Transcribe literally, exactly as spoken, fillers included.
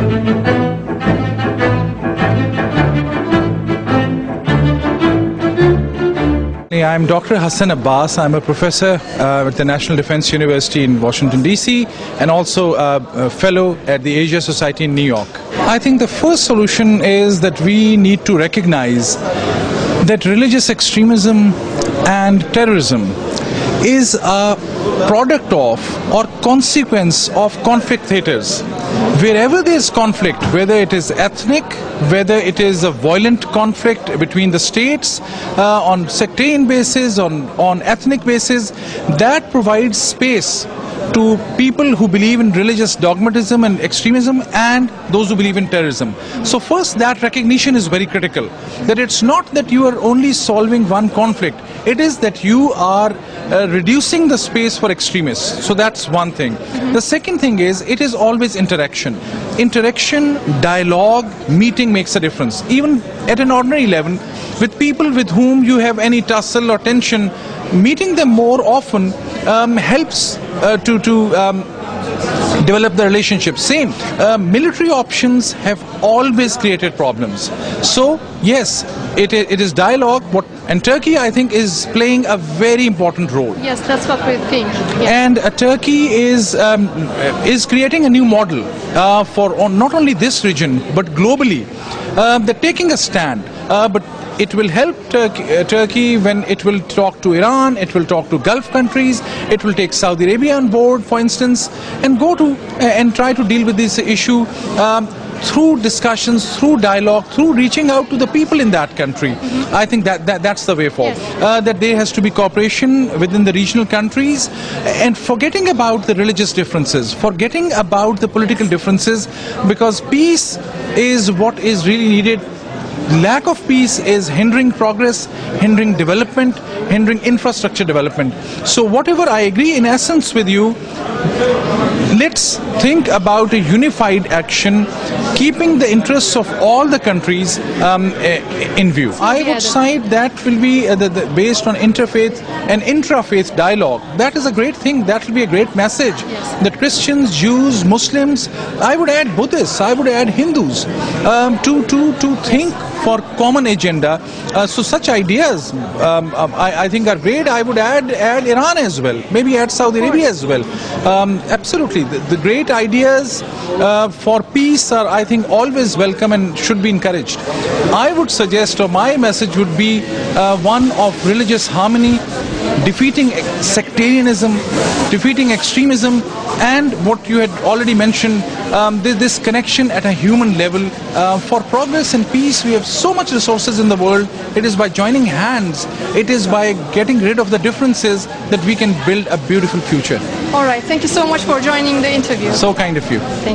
I'm Doctor Hassan Abbas. I'm a professor uh, at the National Defense University in Washington, D C and also uh, a fellow at the Asia Society in New York. I think the first solution is that we need to recognize that religious extremism and terrorism is a product of or consequence of conflict theaters. Wherever there is conflict, whether it is ethnic, whether it is a violent conflict between the states uh, on sectarian basis, on, on ethnic basis, that provides space to people who believe in religious dogmatism and extremism and those who believe in terrorism. So first, that recognition is very critical, that it's not that you are only solving one conflict, it is that you are uh, reducing the space for extremists. So that's one thing. Mm-hmm. The second thing is, it is always interaction. Interaction, dialogue, meeting makes a difference. Even at an ordinary level, with people with whom you have any tussle or tension, meeting them more often um, helps uh, to, to um, develop the relationship. Same, uh, military options have always created problems. So yes, it, it is dialogue, what, and Turkey, I think, is playing a very important role. Yes, that's what we think. Yes. And uh, Turkey is um, is creating a new model uh, for on not only this region but globally. Uh, they're taking a stand, uh, but it will help Turkey, uh, Turkey when it will talk to Iran, it will talk to Gulf countries, it will take Saudi Arabia on board, for instance, and go to uh, and try to deal with this issue um, through discussions, through dialogue, through reaching out to the people in that country. Mm-hmm. I think that, that that's the way forward. Yes. Uh, that there has to be cooperation within the regional countries, and forgetting about the religious differences, forgetting about the political differences, because peace is what is really needed. Lack of peace is hindering progress, hindering development, hindering infrastructure development. So whatever I agree in essence with you, let's think about a unified action, keeping the interests of all the countries um, in view. I would cite that will be uh, the, the, based on interfaith and intra-faith dialogue. That is a great thing. That will be a great message. Yes. That Christians, Jews, Muslims, I would add Buddhists, I would add Hindus, um, to, to, to think for common agenda. Uh, so such ideas um, um, I, I think are great. I would add, add Iran as well, maybe add Saudi Arabia as well. Um, absolutely. The, the great ideas uh, for peace are, I think, always welcome and should be encouraged. I would suggest, or my message would be uh, one of religious harmony, defeating sectarianism, defeating extremism, and what you had already mentioned, um, this, this connection at a human level. Uh, for progress and peace, we have so much resources in the world. It is by joining hands, it is by getting rid of the differences that we can build a beautiful future. All right, thank you so much for joining the interview. So kind of you. Thank